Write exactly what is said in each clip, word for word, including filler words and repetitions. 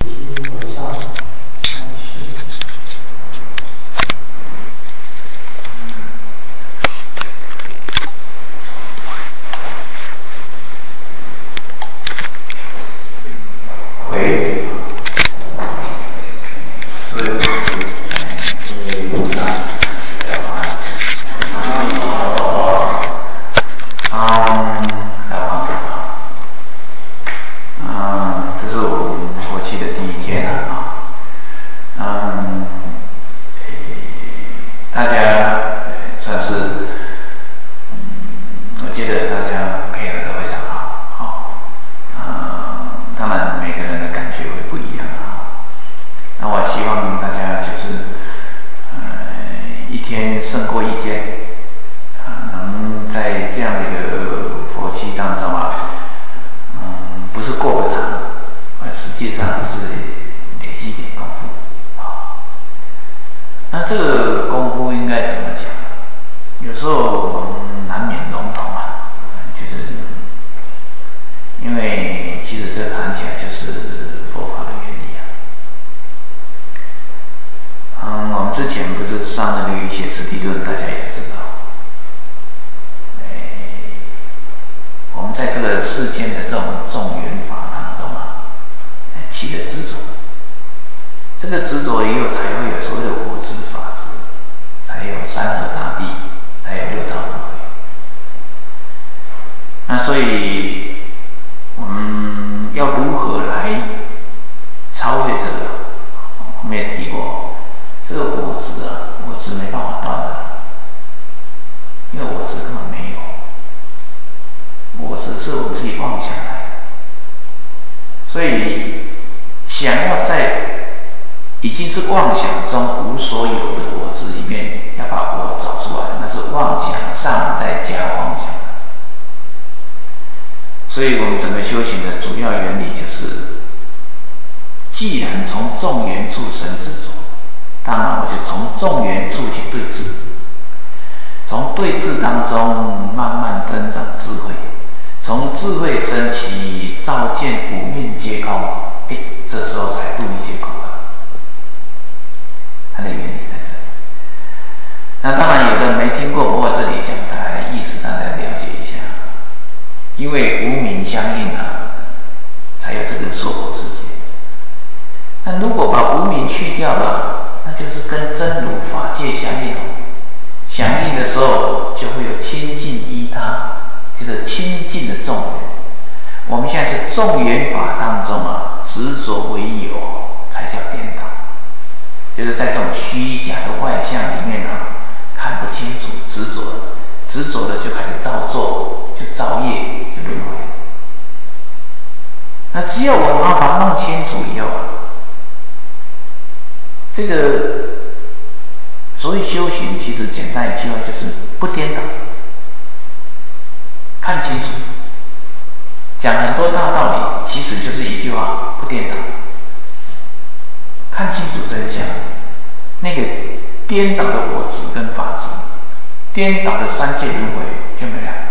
颠倒的三界轮回就没了。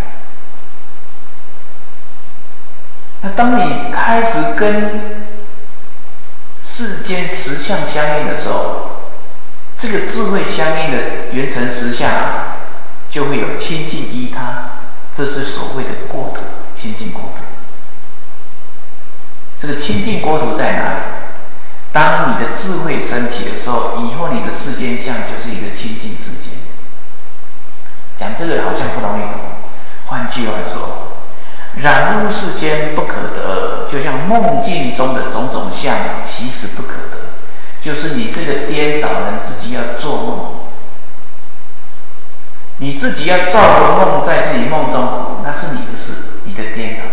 那当你开始跟世间实相相应的时候，这个智慧相应的缘成实相就会有亲近依他，这是所谓的国土，亲近国土。这个亲近国土在哪里？当你的智慧升起的时候，以后你的世间相就是一个亲近世间。讲这个好像不容易懂，换句话说，染污世间不可得，就像梦境中的种种相其实不可得，就是你这个颠倒人自己要做梦，你自己要造个梦，在自己梦中苦，那是你的事，你的颠倒。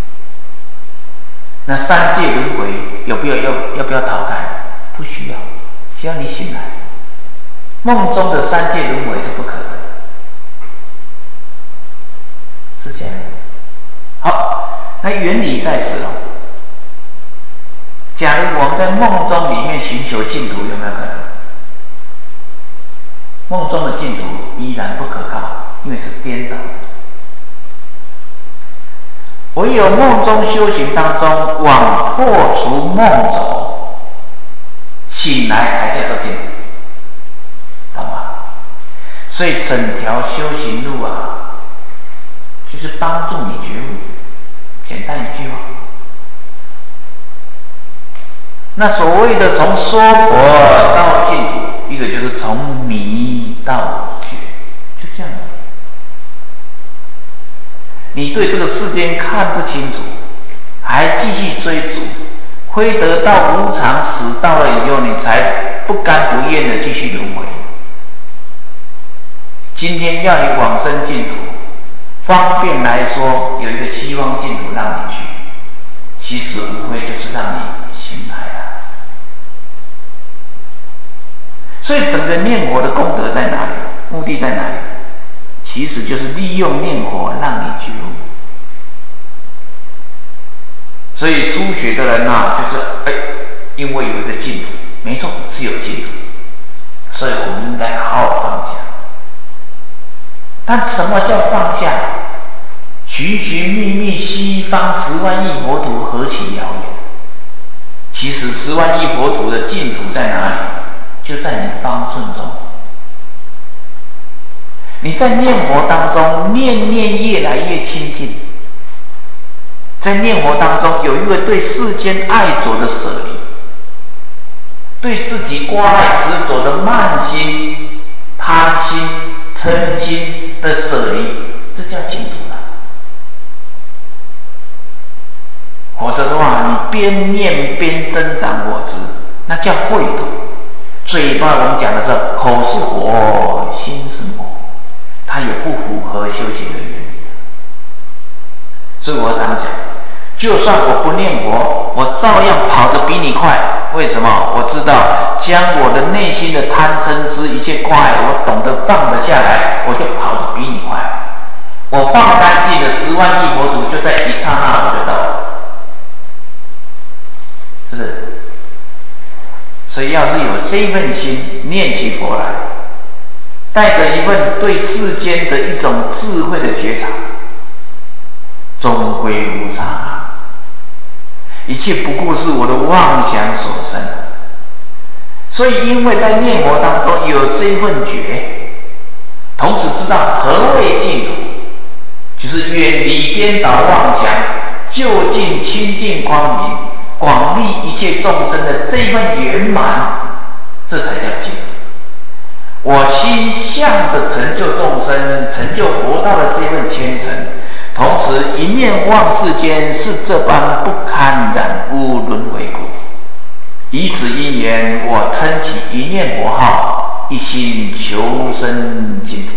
那三界轮回有不要要要不要逃开？不需要，只要你醒来，梦中的三界轮回是不可得，是这样。好，那原理在此了。假如我们在梦中里面寻求净土，有没有可能？梦中的净土依然不可靠，因为是颠倒的。唯有梦中修行当中，往破除梦走， 醒来才叫做净土，懂吗？所以整条修行路啊，就是帮助你觉悟，简单一句话。那所谓的从说佛到净土，一个就是从迷到觉，就这样。你对这个世间看不清楚，还继续追逐，会得到无常，死到了以后，你才不甘不愿的继续轮回。今天要你往生净土，方便来说，有一个希望净土让你去，其实无非就是让你醒来了。所以整个念佛的功德在哪里？目的在哪里？其实就是利用念佛让你觉悟。所以初学的人啊，就是哎，因为有一个净土，没错，是有净土，所以我们应该好好放下。但什么叫放下？寻寻觅觅西方十万亿佛土，何其遥远！其实十万亿佛土的净土在哪里？就在你方寸中。你在念佛当中，念念越来越亲近。在念佛当中，有一个对世间爱着的舍离，对自己挂碍执着的慢心、贪心、嗔心的舍离，这叫净土了。否则的话，你边念边增长我执，那叫秽土。嘴巴我们讲的是口是火，心是魔，它也不符合修行的原理。所以我常讲，就算我不念佛，我照样跑得比你快。为什么？我知道将我的内心的贪嗔痴一切挂碍，我懂得放得下来，我就跑得比你快。我放干净的十万亿佛土，就在一刹那我就到了，是不是？所以要是有这一份心，念起佛来，带着一份对世间的一种智慧的觉察，终归无常，一切不过是我的妄想所生。所以因为在念佛当中有这一份觉，同时知道何谓净土，就是远离颠倒妄想，就近清净光明，广利一切众生的这一份圆满，这才叫净土。我心向着成就众生、成就佛道的这份虔诚，同时一念望世间是这般不堪染污轮回故。以此因缘，我称起一念佛号，一心求生净土。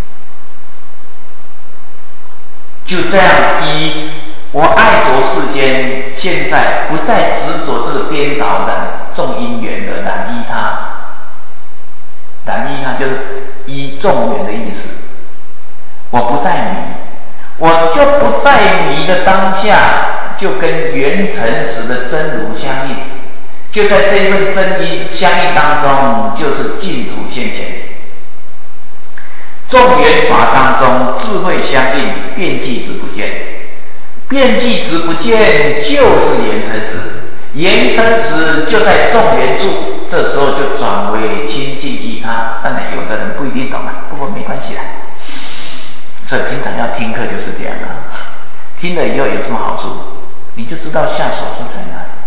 就这样，一我爱着世间，现在不再执着这个颠倒染众因缘的染依他。染依他就是依众缘的意思。我不再迷，我就不再迷的当下，就跟缘成时的真如相应。就在这一份真因相应当中，就是净土现前。众缘法当中，智慧相应，遍计值不见。遍计值不见，就是缘成时。缘成时就在众缘处，这时候就转为亲近依他。当然，有的人不一定懂了，不过没关系啦。所以平常要听课就是这样的，听了以后有什么好处，你就知道下手处在哪里。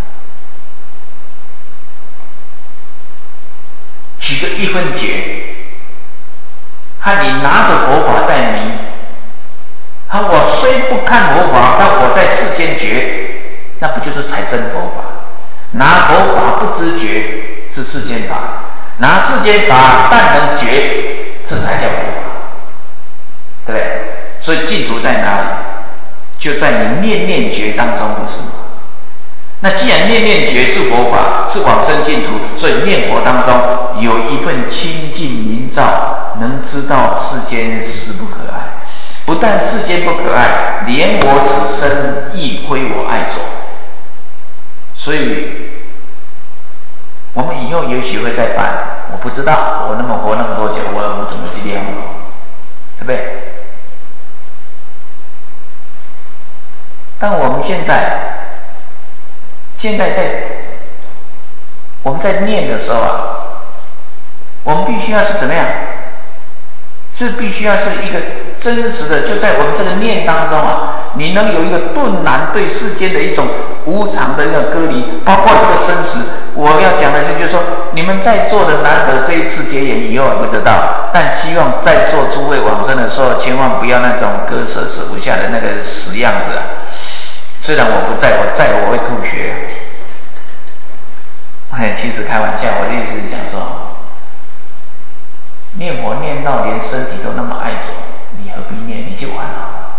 取个一分觉，和你拿着佛法在迷，啊，我虽不看佛法，但我在世间觉，那不就是才真佛法？拿佛法不知觉是世间法，拿世间法但能觉，这才叫佛法，对不对？所以净土在哪里？就在你念念觉当中，不是吗？那既然念念觉是佛法，是往生净土，所以念佛当中有一份清净明照，能知道世间实不可爱。不但世间不可爱，连我此生亦非我爱着。所以我们以后也许会再办，我不知道，我那么活那么多久，我我怎么去练佛，对不对？但我们现在现在在我们在念的时候啊，我们必须要是怎么样？是必须要是一个真实的，就在我们这个念当中啊，你能有一个顿然对世间的一种无常的一个隔离，包括这个生死。我要讲的是，就是说你们在座的难得这一次结缘，以后也不知道，但希望在座诸位往生的时候，千万不要那种割舍舍不下的那个死样子啊。虽然我不在，我在我会吐血。哎，其实开玩笑，我的意思是讲说，念佛念到连身体都那么爱走，你何必念？你就完了，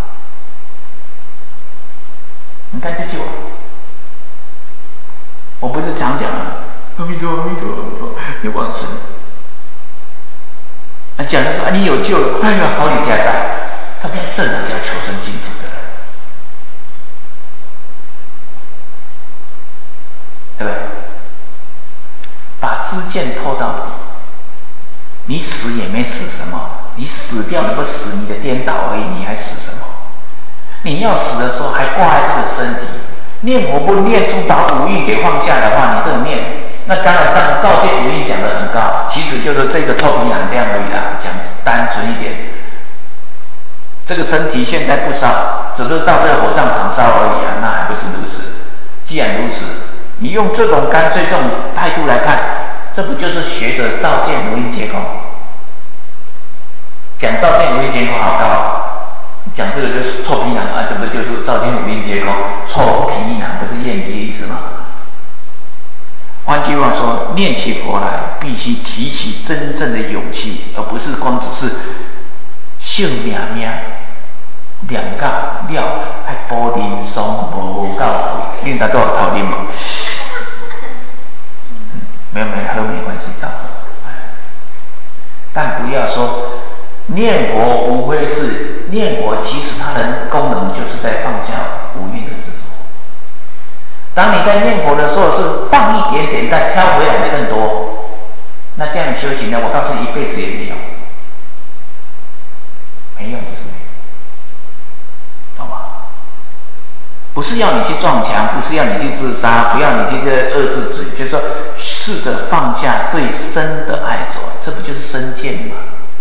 你看这就完。我不是常讲啊，阿弥陀阿弥陀阿弥陀，你往生。啊，讲的说啊，你有救了，哎呀，好李家在，他不是正人家求生净土的人，对不对？把知见透到底。你死也没死什么，你死掉你不死，你的颠倒而已，你还死什么？你要死的时候还挂在这个身体，念佛不念出把五蕴给放下的话，你这个念，那当然上照见五蕴讲得很高，其实就是这个臭皮囊这样而已啦，讲单纯一点。这个身体现在不烧，只是到这个火葬场烧而已啊，那还不是如此？既然如此，你用这种干脆这种态度来看，这不就是学着照见无因皆空？讲照见无因皆空好高，讲这个就是臭皮囊啊，这不就是照见无因皆空？臭皮囊不是谚语的意思吗？换句话说，念起佛来，必须提起真正的勇气，而不是光只是性命命两个了，还玻璃松无够贵，恁大都有头啉无？没有没有喝没关系，照喝。但不要说念佛无非是念佛，其实它的功能就是在放下无蕴的执着。当你在念佛的时候，是放一点点，但挑回来的更多。那这样修行呢？我告诉你，一辈子也没有，没用就是没有，懂吗？不是要你去撞墙，不是要你去自杀，不要你去这恶自己，就是说试着放下对身的爱着，这不就是身见吗？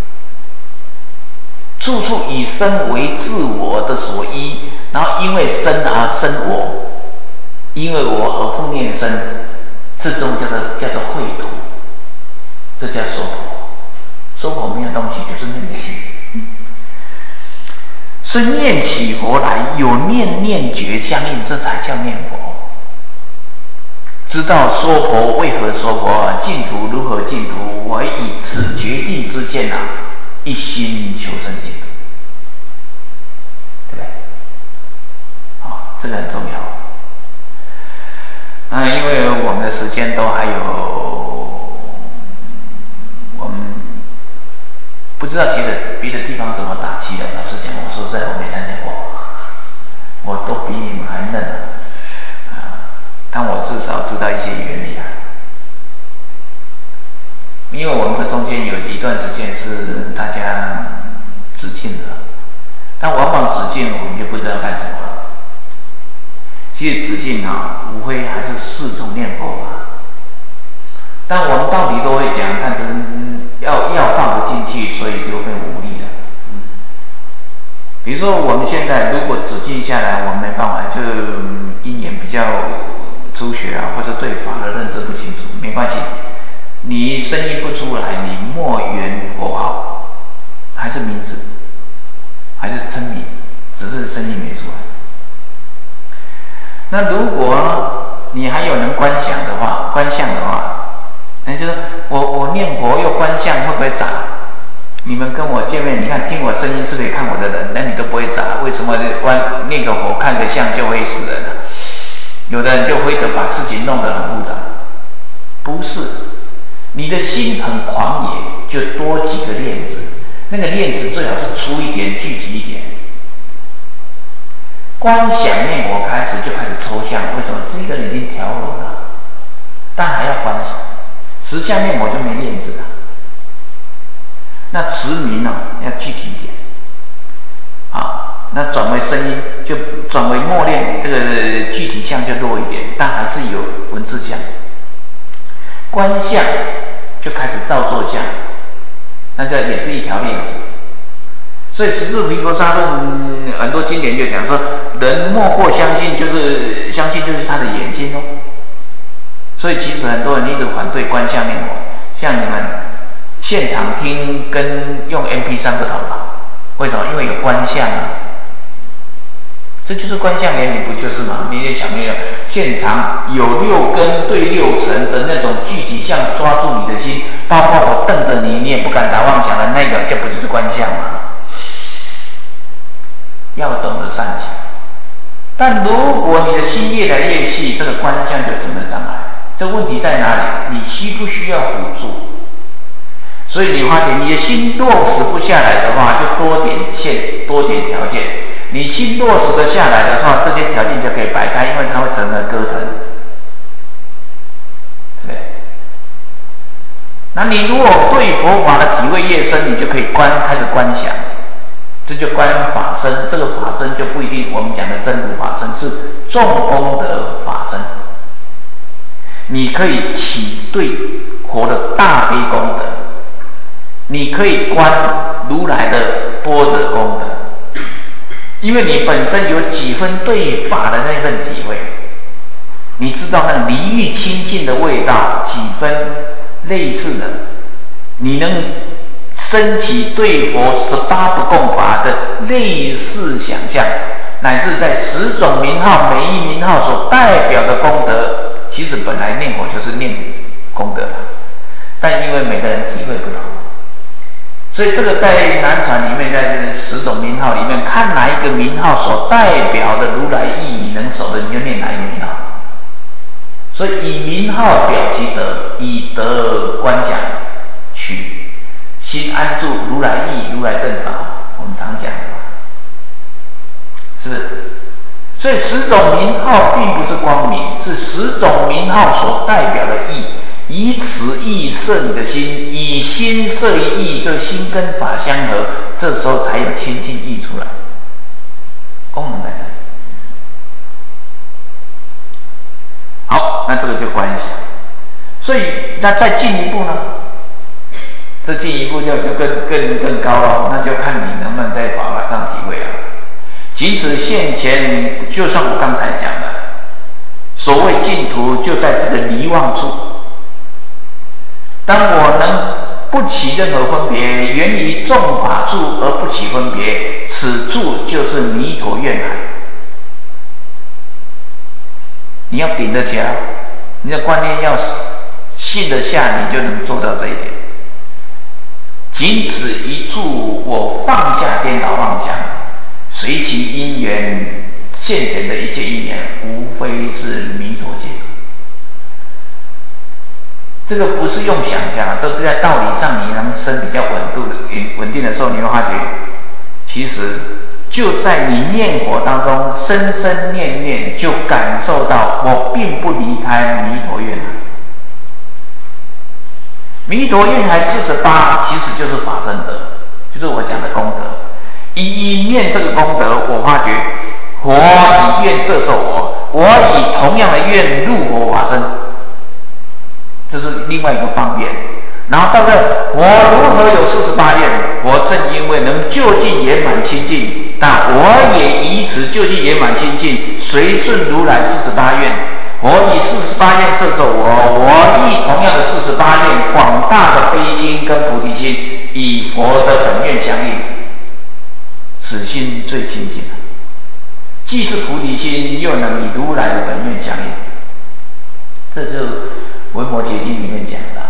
处处以身为自我的所依，然后因为身而生我，因为我而复念身，这种叫做叫做秽土，这叫娑婆。娑婆没有东西，就是念心。是念起佛来，有念念觉相应，这才叫念佛。知道娑婆为何娑婆，净土如何净土，我以此决定之见啊，一心求生净土，对不对？好，这个很重要。那因为我们的时间都还有，我们不知道别的别的地方怎么打气的。老实讲，我说实在，我没参加过，我都比你们还嫩啊！但我至少知道一些原理啊。因为我们这中间有一段时间是大家止境的，但往往止境我们就不知道干什么了。其实止境啊，无非还是四种念佛法。但我们到底都会讲，但是要要放不进去，所以就会无力了。比如说我们现在如果止境下来，我们没办法，就因缘比较初学啊，或者对法的认知不清楚，没关系。你声音不出来，你默缘佛号，还是名字，还是称名，只是声音没出来。那如果你还有能观想的话，观相的话，那就是我我念佛又观相，会不会杂？你们跟我见面，你看听我声音是可以看我的人，那你都不会杂，为什么观念个佛看个相就会死人了？有的人就会得把事情弄得很复杂，不是。你的心很狂野，就多几个链子，那个链子最好是粗一点、具体一点。观想念佛开始就开始抽象，为什么？这个人已经调柔了，但还要观想。持相念佛就没链子了。那持名呢、啊，要具体一点。啊，那转为声音就转为默念，这个具体相就弱一点，但还是有文字相。 观相就开始造作相，那这也是一条链子。所以十字毗婆沙论很多经典就讲说，人莫过相信，就是相信就是他的眼睛哦。所以其实很多人一直反对观相念佛，像你们现场听跟用 M P 三 不同吧？为什么？因为有观相啊。这就是观相原理，不就是吗？你也想没有？现场有六根对六尘的那种具体相抓住你的心，包括我瞪着你，你也不敢打妄想的那个，这不就是观相吗？要懂得善行。但如果你的心越来越细，这个观相就成了障碍。这问题在哪里？你需不需要辅助？所以你发现你的心落实不下来的话，就多点线，多点条件。你心落实的下来的话，这些条件就可以摆开，因为它会成了歌腾，对不对？那你如果对佛法的体会越深，你就可以观开始观想，这就观法身。这个法身就不一定我们讲的真如法身，是众功德法身。你可以起对佛的大悲功德，你可以观如来的般若功德。因为你本身有几分对法的那份体会，你知道那离欲清净的味道，几分类似的，你能升起对佛十八不共法的类似想象，乃至在十种名号每一名号所代表的功德，其实本来念佛就是念功德，但因为每个人体会不同。所以这个在南传里面，在这十种名号里面，看哪一个名号所代表的如来意，你能守的，你就念哪一个名号。所以以名号表其德，以德观想，取心安住如来意、如来正法，我们常讲的嘛，是不是？所以十种名号并不是光明，是十种名号所代表的意。以此意摄你的心，以心摄于意，这心跟法相合，这时候才有清净意出来，功能在这里。好，那这个就观想。所以那再进一步呢？这进一步就就更更更高了，那就看你能不能在法法上体会了。即使现前，就像我刚才讲的，所谓净土就在这个离妄处。当我能不起任何分别，源于众法住而不起分别，此住就是弥陀愿海。你要顶得起来，你的观念要信得下，你就能做到这一点。仅此一住，我放下颠倒妄想，随其因缘现前的一切因缘，无非是弥陀净土。这个不是用想象，这在道理上你能生比较稳度的稳定的时候，你会发觉，其实就在你念佛当中，深深念念就感受到，我并不离开弥陀愿海。弥陀愿海四十八，其实就是法身德，就是我讲的功德。一一念这个功德，我发觉，佛以愿摄受我，我以同样的愿入佛法身。这是另外一个方面，然后到这，我如何有四十八愿？我正因为能就近圆满清净，那我也以此就近圆满清净，随顺如来四十八愿。我以四十八愿摄受我，我以同样的四十八愿广大的悲心跟菩提心，以佛的本愿相应，此心最清净了。既是菩提心，又能以如来的本愿相应，这就维摩诘经里面讲的，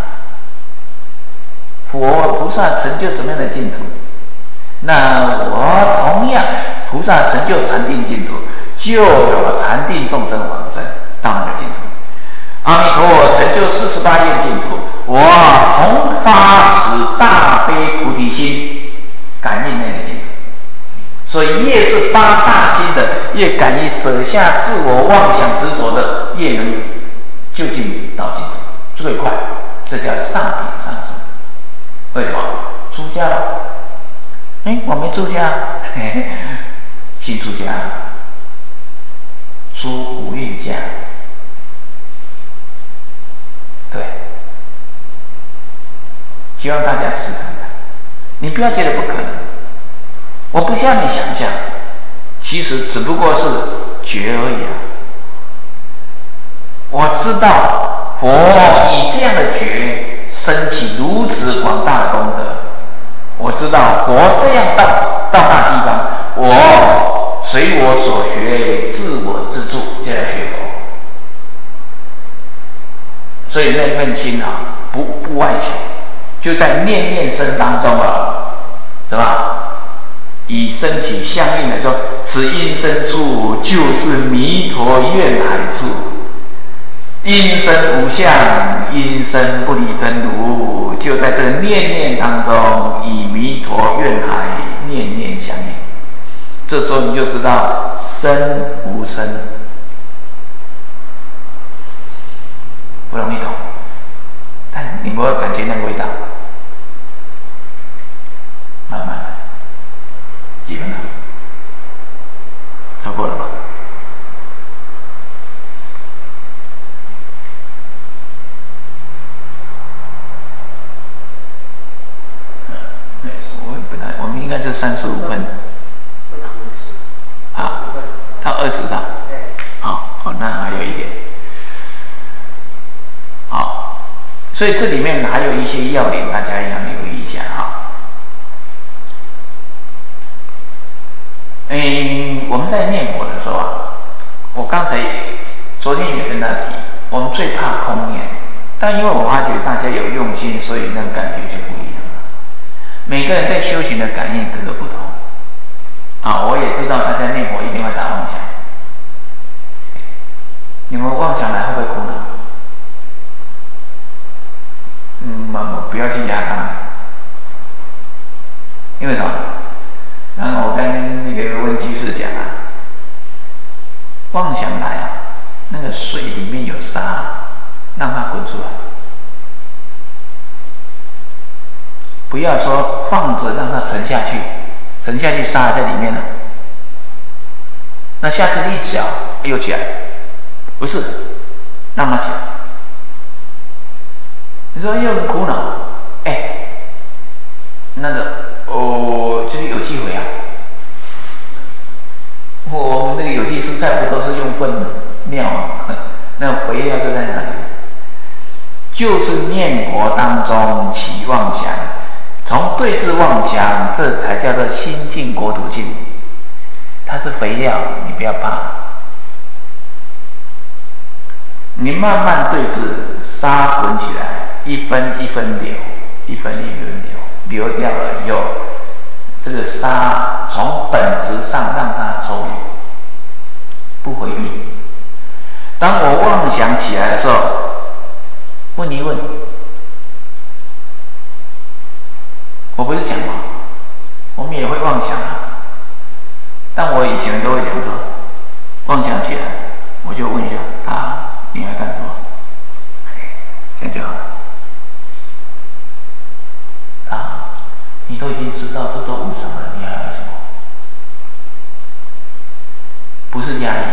佛菩萨成就怎么样的净土？那我同样，菩萨成就禅定净土，就有禅定众生往生到那个净土。阿弥陀佛成就四十八愿净土，我同发此大悲菩提心，感应那个净土。所以越是发大心的，越敢于舍下自我妄想执着的，越能就近到净土最快，这叫上品上生。为什么？出家了？哎，我没出家，嘿嘿，新出家，出五蕴家。对， 希望大家试看看，你不要觉得不可能。我不需要你想象，其实只不过是觉而已啊。我知道佛以这样的觉升起如此广大的功德，我知道佛这样到到那地方，我随我所学，自我自助，就要学佛。所以那份心啊，不不外求，就在念念声当中啊，是吧？以升起相应的说，此因身处就是弥陀愿海处，因身无相，因身不离真如，就在这个念念当中，以弥陀愿海念念相应。这时候你就知道身无身，不容易懂，但你们会感觉那个味道，慢慢的，几分了？超过了吧？我本来我们应该是三十五分，啊，到二十了，好，哦，那还有一点，好，所以这里面还有一些要点，大家要留意一下哈。嗯，我们在念佛的时候啊，我刚才昨天也跟他提，我们最怕空念，但因为我发觉大家有用心，所以那感觉就不一样了。每个人在修行的感应各个不同。啊，我也知道大家念佛一定会打妄想，你们妄想来会不会苦恼？嗯，不要去压他，因为什么？然后我跟那个温居士讲啊，妄想来啊，那个水里面有沙，让它滚出来，不要说放着让它沉下去。沉下去，沙在里面了。那下次一脚又起来，不是，让它起来。你说又苦恼，哎，那个哦，就是有机会啊。我们那个有机蔬菜不都是用粪尿啊？那个肥料就在那里，就是念佛当中起妄想。从对治妄想，这才叫做心净国土净。它是肥料，你不要怕。你慢慢对治，沙滚起来，一分一分流，一分一分流，流掉了以后，这个沙从本质上让它抽离，不回避。当我妄想起来的时候，问一问。我不是讲吗？我们也会妄想啊，但我以前都会讲说，妄想起来，我就问一下他，你还干什么？这样就好了。啊，你都已经知道这都无常了，你还要什么？不是压抑，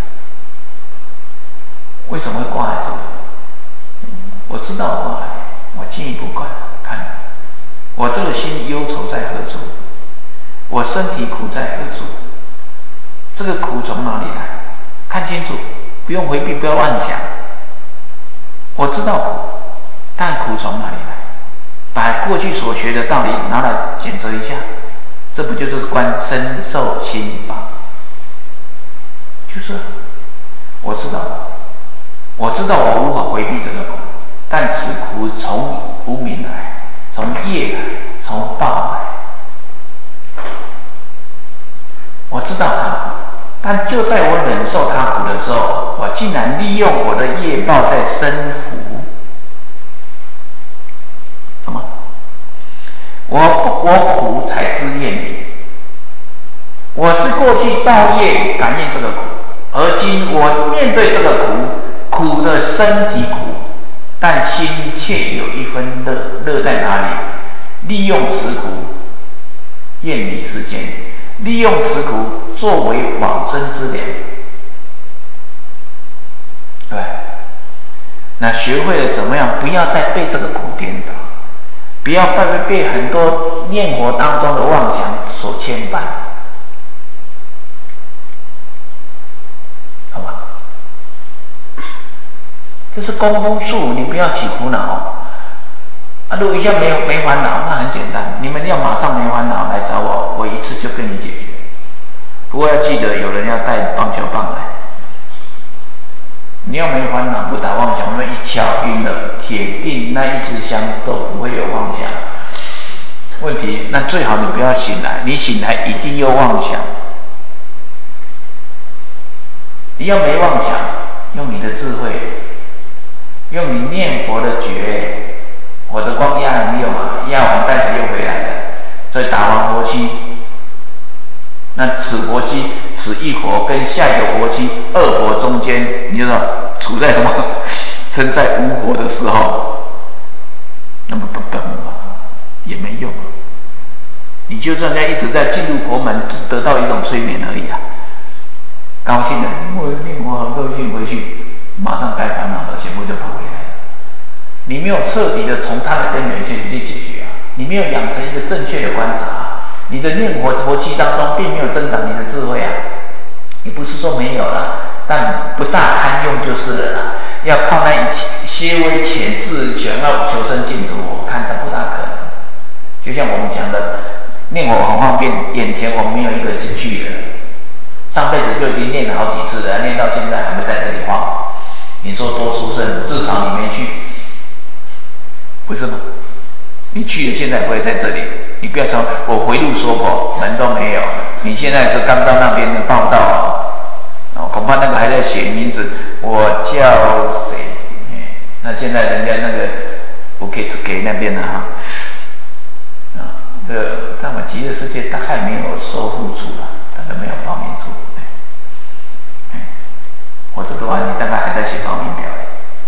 为什么会挂在这个？我知道我挂碍，我进一步观看。我这个心忧愁在何处？我身体苦在何处？这个苦从哪里来？看清楚，不用回避，不要妄想。我知道苦，但苦从哪里来？把过去所学的道理拿来检测一下，这不就是观身受心法？就是我知道，我知道我无法回避这个苦，但此苦从无明来。从业来，从报来，我知道它苦，但就在我忍受它苦的时候，我竟然利用我的业报在生福。什么？我我苦才知业力，我是过去造业感应这个苦，而今我面对这个苦，苦的身体苦。但心却有一分乐，乐在哪里？利用此苦，厌离世间，利用此苦作为往生之粮，对吧？那学会了怎么样，不要再被这个苦颠倒，不不要被被很多念佛当中的妄想所牵绊，好吧？这是功夫术，你不要起苦恼啊！如果一下没有没烦恼，那很简单，你们要马上没烦恼来找我，我一次就跟你解决。不过要记得，有人要带棒球棒来。你要没烦恼，不打妄想，我们一敲晕了，铁定那一支香都不会有妄想。问题，那最好你不要醒来，你醒来一定有妄想。你要没妄想，用你的智慧，用你念佛的觉，我的光压了你有嘛？压完带来又回来了，所以打完活期，那此活期。此一活跟下一个活期二活中间，你知道处在什么？身在无活的时候，那么不笨嘛，也没用。你就算在一直在进入佛门，只得到一种催眠而已啊。高兴了，我念佛好高兴，回去马上该烦恼的全部就跑回来了。你没有彻底的从它的根源去去解决啊，你没有养成一个正确的观察。你的念佛佛期当中并没有增长你的智慧啊，也不是说没有了，但不大堪用就是了啦。要靠那一些微潜质想要求生净土，我看着不大可能。就像我们讲的，念佛很方便，眼前我们没有一个是巨人，上辈子就已经念了好几次了，念到现在还没在这里晃，你说多殊胜？至少你没去，不是吗？你去了，现在不会在这里。你不要说，我回路说过门都没有，你现在是刚到那边的报道哦，恐怕那个还在写名字，我叫谁？哎，那现在人家那个不给只给那边的哈，啊，这但我极乐世界大概没有收付处了，大概没有报名处，哎，或者的话，你大概还在写报名表嘞。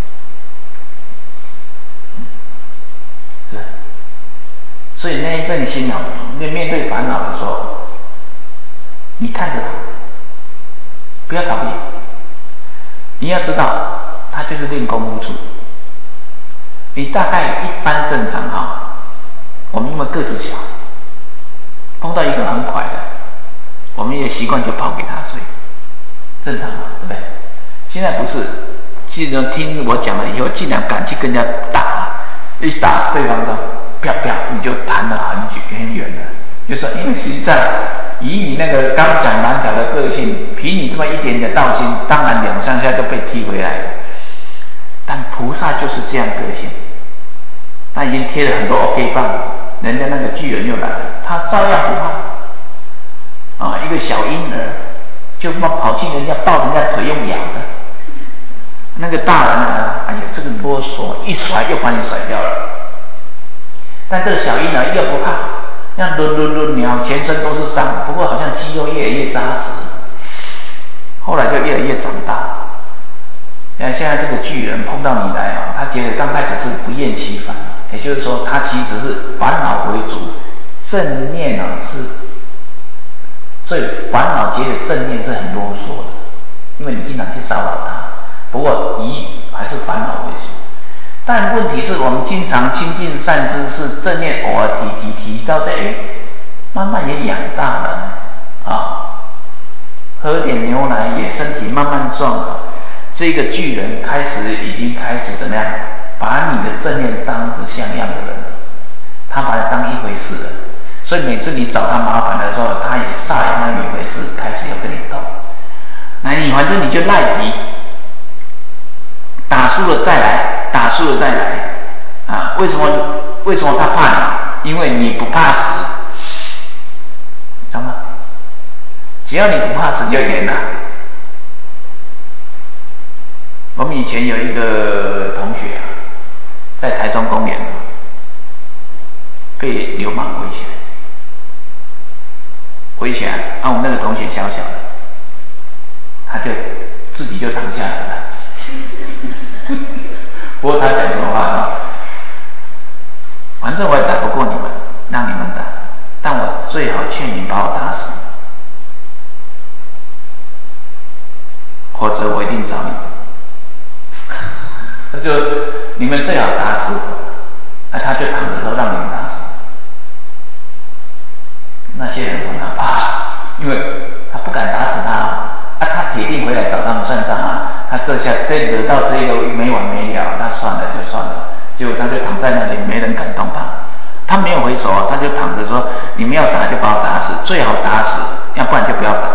所以那一份心啊，面面对烦恼的时候，你看着它，不要逃避。你要知道，它就是练功夫处。你大概一般正常哈，我们因为个子小，碰到一个很快的，我们也习惯就跑给他追，正常嘛，对不对？现在不是，记得听我讲了以后，尽量敢去跟人家打，一打对方的。啪啪，你就弹了很久很远了。就说，因为实际上以你那个刚讲难调的个性，凭你这么一点点道心，当然两三下就被踢回来了。但菩萨就是这样个性，他已经贴了很多 OK 棒，人家那个巨人又来了，他照样不怕。啊，一个小婴儿就跑去人家抱人家腿用咬的，那个大人呢，哎呀，这个啰嗦，一甩又把你甩掉了。但这个小婴儿又不怕，像抡抡抡鸟，全身都是伤，不过好像肌肉越来越扎实，后来就越来越长大。像现在这个巨人碰到你来啊，他觉得刚开始是不厌其烦，也就是说他其实是烦恼为主，正念啊是，所以烦恼觉得正念是很啰嗦的，因为你经常去骚扰他。不过以还是烦恼为主。但问题是我们经常亲近善知识，正念偶尔提提提到的，哎，慢慢也养大了啊，喝点牛奶也身体慢慢壮了。这个巨人开始已经开始怎么样，把你的正念当成像样的人了，他把它当一回事了。所以每次你找他麻烦的时候，他也煞有那一回事，开始要跟你斗。那你反正你就赖皮，打输了再来。打输了再来啊！为什么？为什么他怕你？因为你不怕死，知道吗？只要你不怕死就赢了。我们以前有一个同学啊，在台中公园被流氓围起来，围起来啊！我们那个同学小小的，他就自己就躺下来了。不过他讲什么话啊？反正我也打不过你们，让你们打，但我最好劝你把我打死，或者我一定找你。那就你们最好打死我，那他就躺着都让你们打。 些人问他啊，因为他不敢打死他啊，他铁定回来找他们算账啊。他这下这惹到这个没完没了，那算了就算了。结果他就躺在那里，没人敢动他。他没有回手啊，他就躺着说：“你们要打就把我打死，最好打死，要不然就不要打。”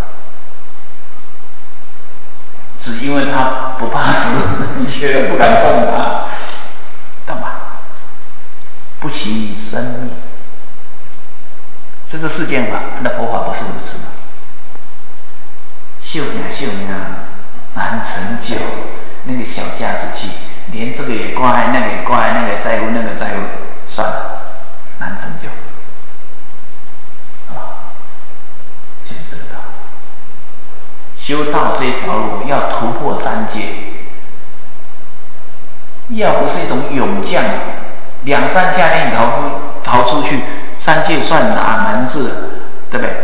只因为他不怕死，一些人不敢动他，懂吗？不惜生命，这是世间法，那佛法不是如此吗？秀命秀命难成就，那个小家子气，连这个也挂碍，那个也挂碍，那个在乎，那个在乎，算了，难成就，好吧？就是这个道理。修道这一条路要突破三界，要不是一种勇将，两三下令逃出逃出去，三界算哪门子，对不对？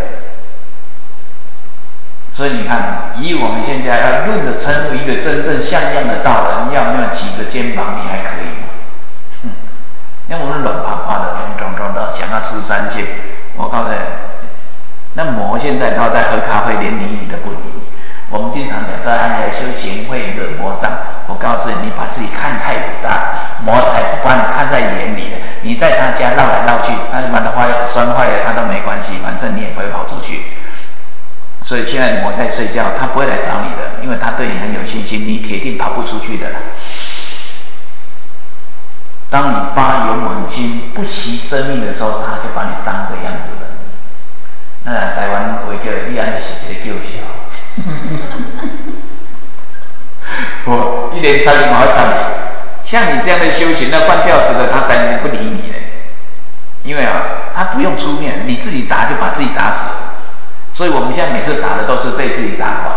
所以你看，以我们现在要论的称为一个真正像样的道人，要没有几个肩膀，你还可以吗？嗯，因为我们软趴趴的，咚咚的想要出三界，我告诉你，那魔现在他在喝咖啡，连理你都不理你。我们经常讲说，哎呀，修行会惹魔障。我告诉你，你把自己看太伟大，魔才不把你看在眼里的。你在他家绕来绕去，他把他坏拴坏了，他都没关系，反正你也不会跑出去。所以现在魔在睡觉，他不会来找你的，因为他对你很有信心，你铁定跑不出去的啦。当你发勇猛心、不惜生命的时候，他就把你当个样子了。那台湾话叫你安是一个救小。我一连三年我要找你，像你这样的修行，那半吊子的他才不理你呢。因为啊，他不用出面，你自己打就把自己打死了。所以我们现在每次打的都是被自己打垮。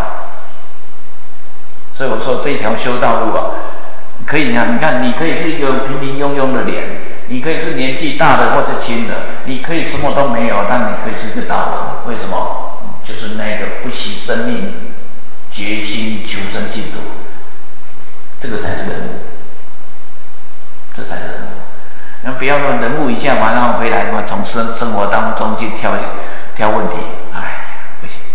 所以我说这一条修道路啊，可以啊，你看，你可以是一个平平庸庸的脸，你可以是年纪大的或者轻的，你可以什么都没有，但你可以是一个道人。为什么？就是那个不惜生命、决心求生净土，这个才是人物，这才是人物。你们不要说人物一下马上回来，从生生活当中去挑挑问题，哎，不行，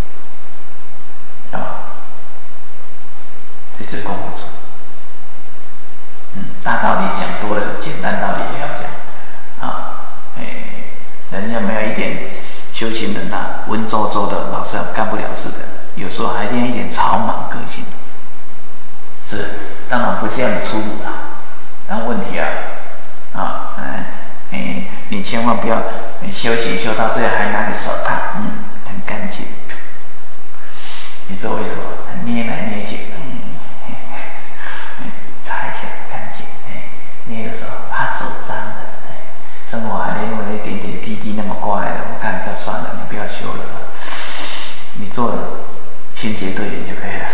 啊，这就是功夫。嗯，大道理讲多了，简单道理也要讲啊。哎，人家没有一点修行人啊，文绉绉的，老是干不了事的，有时候还练一点草莽个性。是，当然不是要你粗鲁啦，但问题啊，啊，嗯，哎，你千万不要，你修行修到这还拿个手帕，嗯，很干净。你知道为什么？捏来捏去，嗯，擦一下干净，哎，捏的时候怕手脏的，哎，生活还连我那点点滴滴那么乖的，我看就算了，你不要修了，你做清洁队员就可以了。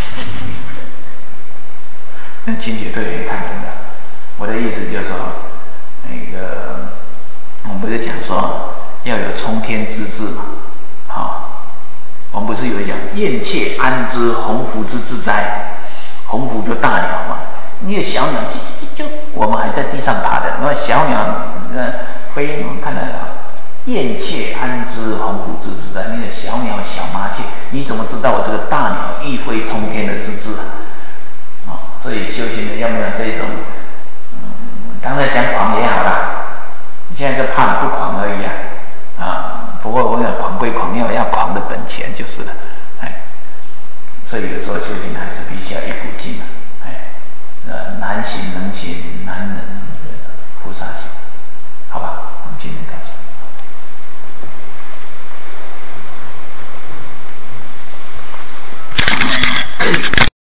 那清洁队员看人的，我的意思就是说，那个我们不是讲说要有冲天之志嘛，好，我们不是有讲燕雀安知鸿鹄之志哉？鸿鹄就大鸟嘛，那个小鸟就就我们还在地上爬的，那小鸟呃飞，我们看到燕雀安知鸿鹄之志哉？那个小鸟小麻雀，你怎么知道我这个大鸟一飞冲天的之志啊？所以修行人要没有这种，嗯，刚才讲狂也好啦，现在就怕你不狂而已啊，啊，不过我讲狂归狂，要要狂的本钱就是了，哎，所以有时候修行还是必须要一股劲啊，哎，呃，难行能行，难